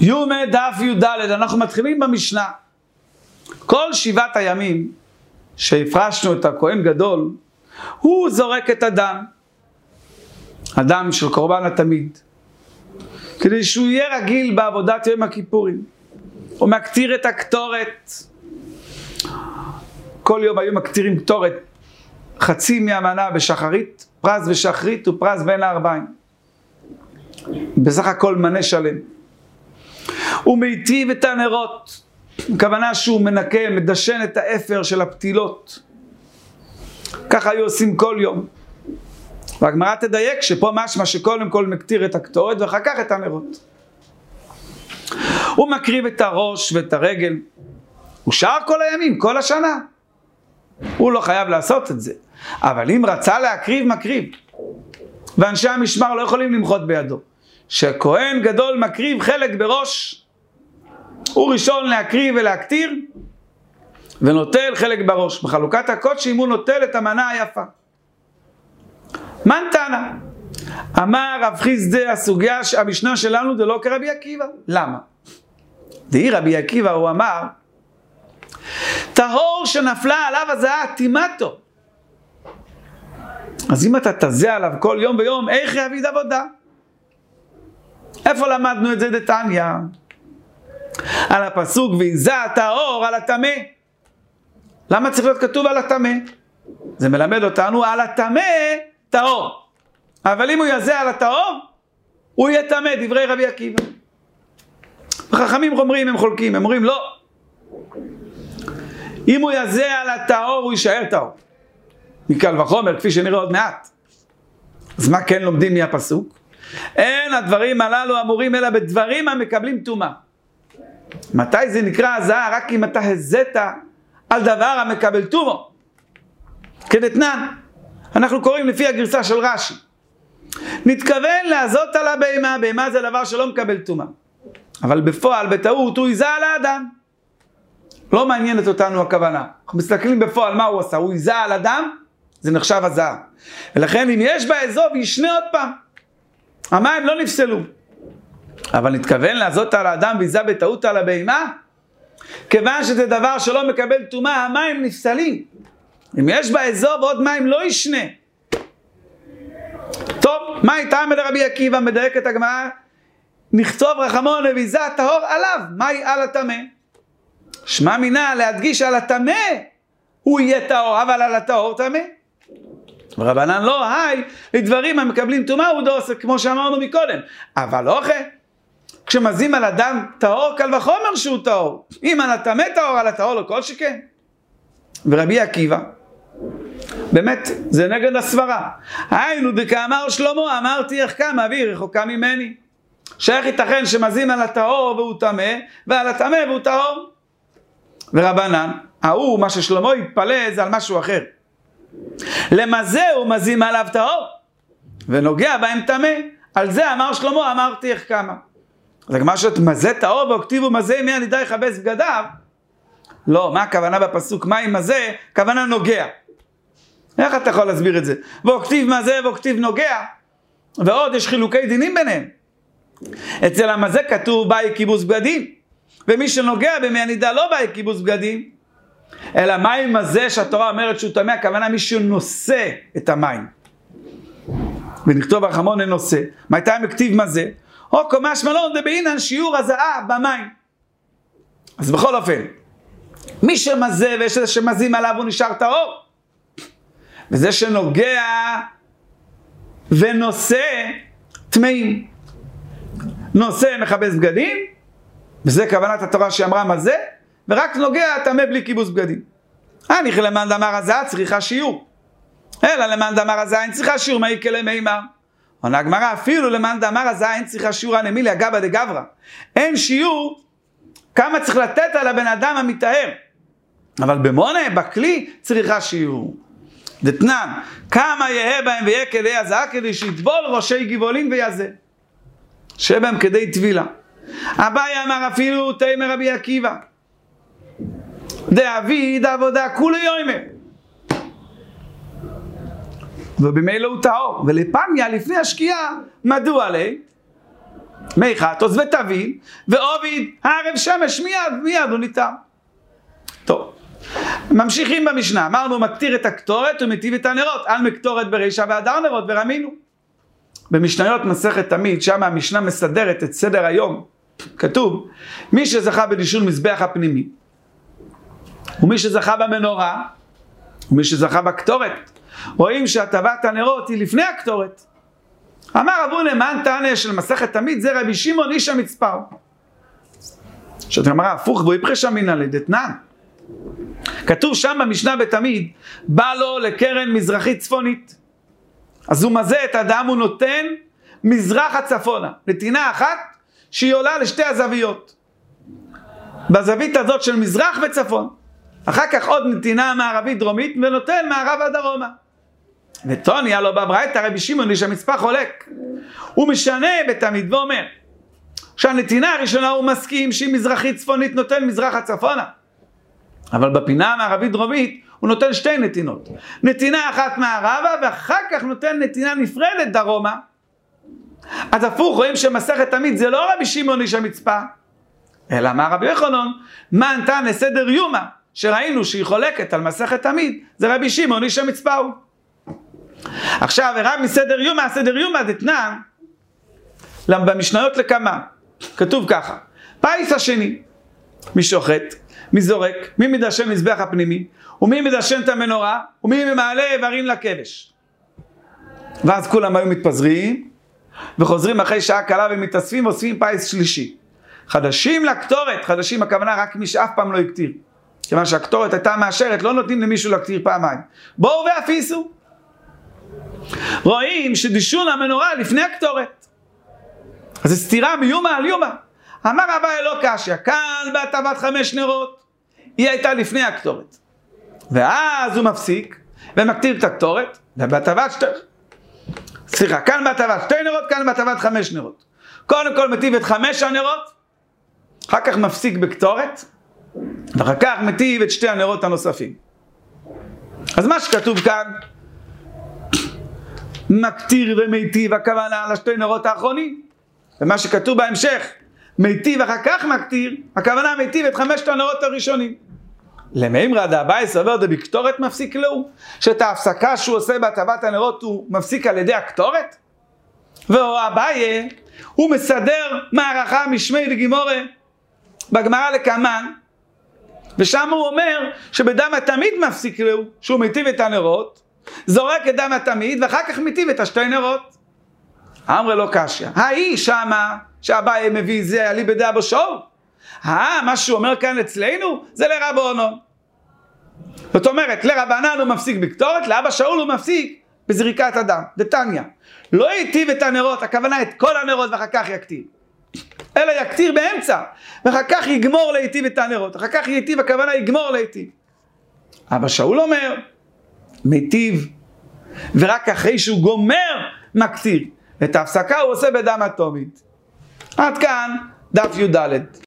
יומא דף י"ד, אנחנו מתחילים במשנה. כל 7 הימים שהפרשנו את הכהן גדול, הוא זורק את הדם, הדם של קורבן התמיד, כדי שהוא יהיה רגיל בעבודת יום הכיפורים. הוא מקטיר את הקטורת, כל יום היו מקטירים קטורת, חצי מהמנה בשחרית, פרס בשחרית ופרס בין הערביים, בסך הכל מנה שלם. הוא מיטיב את הנרות, הכוונה שהוא מנקה, מדשן את האפר של הפתילות. ככה היו עושים כל יום. והגמרא תדייק שפה משמע שקודם כל מקטיר את הקטורת ואחר כך את הנרות. הוא מקריב את הראש ואת הרגל. הוא שר כל הימים, כל השנה. הוא לא חייב לעשות את זה. אבל אם רצה להקריב, מקריב. ואנשי המשמר לא יכולים למחות בידו. שכהן גדול מקריב חלק בראש, הוא ראשון להקריב ולהקטיר, ונוטל חלק בראש. בחלוקת הקודשים הוא נוטל את המנה היפה. מן תנא? אמר רב חיסדא, הסוגיה המשנה שלנו זה לא כרבי עקיבא. למה? דהי רבי עקיבא הוא אמר, טהור שנפלה עליו הזעה תימתו. אז אם אתה תזה עליו כל יום ויום, איך יעביד עבודה? איפה למדנו את זה דתניא? על הפסוק ויזע טהור על הטמא. למה צריך להיות כתוב על הטמא? זה מלמד אותנו על הטמא טהור. אבל אם הוא יזה על הטהור, הוא יהיה טמא, דברי רבי עקיבא. החכמים אומרים, הם חולקים, הם אומרים לא. אם הוא יזה על הטהור, הוא יישאר טהור. מקל וחומר, כפי שנראה עוד מעט. אז מה כן לומדים מהפסוק? אין הדברים הללו אמורים אלא בדברים המקבלים טומאה. מתי זה נקרא הזעה? רק אם אתה הזית על דבר המקבל טומאה. כדתנן, אנחנו קוראים לפי הגרסה של רש"י. נתכוון לעזות על הבהמה, בהמה זה דבר שלא מקבל טומאה. אבל בפועל, בטעות, הוא יזה על האדם. לא מעניינת אותנו הכוונה. אנחנו מסתכלים בפועל מה הוא עשה. הוא יזה על אדם, זה נחשב הזעה. ולכן אם יש באזוב, ישנה עוד פעם. המים לא נפסלו. אבל נתכוון לעזות על האדם ויזה בטעות על הבהמה, כיוון שזה דבר שלא מקבל טומאה, המים נפסלים. אם יש באזוב עוד מים לא ישנה. טוב, מה יטעם לרבי עקיבא? מדייק את הגמרא, נכתוב רחמון ויזה טהור עליו, מהי על הטמא? שמע מינה להדגיש על הטמא הוא יהיה טהור, אבל על הטהור טמא. ורבנן לא, היי, לדברים המקבלים טומאה הוא דוס, כמו שאמרנו מקודם. אבל לא אחרי. כשמזים על אדם טהור, קל וחומר שהוא טהור. אם על הטמא טהור, על הטהור לא כל שכן. ורבי עקיבא, באמת, זה נגד הסברה. היינו דקאמר שלמה, אמרתי איך קם אבי רחוקה ממני. שאיך ייתכן שמזים על הטהור והוא טמא, ועל הטמא והוא טהור. ורבנן, מה ששלמה יתפלא זה על משהו אחר. למזה הוא מזים עליו טהור, ונוגע בהם טמא. על זה אמר שלמה, אמרתי איך כמה. זה כמו שאת מזה טהור והכתיבו מזה מי אני די יכבס בגדיו. לא, מה הכוונה בפסוק? מה עם מזה? כוונה נוגע. איך אתה יכול להסביר את זה? והכתיב מזה והכתיב נוגע, ועוד יש חילוקי דינים ביניהם. אצל המזה כתוב באי כיבוס בגדים, ומי שנוגע במי אני די לא באי כיבוס בגדים, אלא מים הזה שהתורה אומרת שהוא טמא, הכוונה מי שנושא את המים. ונכתוב הרחמון לנושא. מתי מכתיב מה זה? או קומש מלון דבעינן שיעור הזעה במים. אז בכל אופן, מי שמזה ויש איזה שמזים עליו הוא נשאר טהור. וזה שנוגע ונושא טמאים. נושא מכבס בגדים, וזה כוונת התורה שאמרה מה זה, ורק נוגע טמא בלי כיבוס בגדים. אני למאן דאמר הזעה צריכה שיעור. אלא למאן דאמר הזעה אין צריכה שיעור, מה יקלה מימר? עונה הגמרא, אפילו למאן דאמר הזעה אין צריכה שיעור הנמילי אגבא דגברא. אין שיעור כמה צריך לתת על הבן אדם המתאר. אבל במונה, בכלי, צריכה שיעור. דתנן, כמה יהיה בהם ויהיה כדי הזעה, כדי שיטבול ראשי גבעולים ויזה. שבהם כדי טבילה. אביי אמר אפילו תימא רבי עקיבא. דאביד עבודה כולי יוימא. ובמילא הוא טהור. ולפניה לפני השקיעה, מדוע לי? מי חטוס וטביל, ועוביד הערב שמש, מיד הוא ניתר. טוב, ממשיכים במשנה, אמרנו מקטיר את הקטורת ומטיב את הנרות, על מקטורת ברישה והדר נרות ורמינו. במשניות מסכת תמיד, שם המשנה מסדרת את סדר היום, כתוב, מי שזכה בדישון מזבח הפנימי, ומי שזכה במנורה, ומי שזכה בקטורת, רואים שהטבת הנרות היא לפני הקטורת. אמר רבונה, מה טענה של מסכת תמיד? זה רבי שמעון איש המצפר. שאתה אמרה, הפוך בו יפרש אמינא לדתנן. כתוב שם במשנה בתמיד, בא לו לקרן מזרחית צפונית. אז הוא מזה את האדם, הוא נותן מזרח הצפונה, נתינה אחת שהיא עולה לשתי הזוויות. בזווית הזאת של מזרח וצפון. אחר כך עוד נתינה מערבית דרומית ונותן מערב הדרומה. וטוניה לא בברייתא רבי שמעון איש המצפר חולק. הוא משנה בתמיד ואומר שהנתינה הראשונה הוא מסכים שהיא מזרחית צפונית נותן מזרח הצפונה. אבל בפינה המערבית דרומית הוא נותן שתי נתינות. נתינה אחת מערבה ואחר כך נותן נתינה נפרדת דרומה. אז הפוך רואים שמסכת תמיד זה לא רבי שמעון איש המצפר, אלא מה רבי יוחנן, מה נתן לסדר יומא, שראינו שהיא חולקת על מסכת תמיד, זה רבי שמעון איש המצפר. עכשיו, הרב מסדר יומא, סדר יומא דתנן, במשניות לכמה, כתוב ככה, פייס השני, מי שוחט, מי זורק, מי מדשן מזבח הפנימי, ומי מדשן את המנורה, ומי מעלה איברים לכבש. ואז כולם היו מתפזרים, וחוזרים אחרי שעה קלה ומתאספים, ועושים פייס שלישי. חדשים לקטורת, חדשים הכוונה רק מי שאף פעם לא יקטיר. כיוון שהקטורת הייתה מאשרת, לא נותנים למישהו להקטיר פעמיים. בואו ואפיסו. רואים שדישון המנורה לפני הקטורת. אז זה סתירה מיומא על יומא. אמר אביי לא קשיא, כאן בהטבת 5 נרות, היא הייתה לפני הקטורת. ואז הוא מפסיק ומקטיר את הקטורת, ובהטבת כאן בהטבת 2 נרות, כאן בהטבת 5 נרות. קודם כל מטיב את 5 הנרות, אחר כך מפסיק בקטורת, ואחר כך מטיב את 2 הנרות הנוספים. אז מה שכתוב כאן, מקטיר ומיטיב, הכוונה על 2 נרות האחרונים. ומה שכתוב בהמשך, מיטיב אחר כך מקטיר, הכוונה מיטיב את 5 הנרות הראשונים. למימרא דאביי סובר דבקטורת מפסיק לו, שאת ההפסקה שהוא עושה בהטבת הנרות הוא מפסיק על ידי הקטורת? ואביי הוא מסדר מערכה משמי דגימורה בגמרא לקמן, ושם הוא אומר שבדם התמיד מפסיק לו, שהוא מיטיב את הנרות, זורק את דם התמיד ואחר כך מיטיב את 2 נרות. אמר לו קשיא, ההיא שמה שאביי מביא זה עלי בדעה בשור, מה שהוא אומר כאן אצלנו זה לרבנן. זאת אומרת, לרבנן הוא מפסיק בקטורת, לאבא שאול הוא מפסיק בזריקת הדם. דתניא, לא ייטיב את הנרות, הכוונה את כל הנרות ואחר כך יקטיר, אלא יקטיר באמצע, ואחר כך יגמור להיטיב את הנרות, אחר כך ייטיב, הכוונה יגמור להיטיב. אבא שאול אומר, מיטיב, ורק אחרי שהוא גומר מקטיר. את ההפסקה הוא עושה בדם התמיד. עד כאן דף י"ד.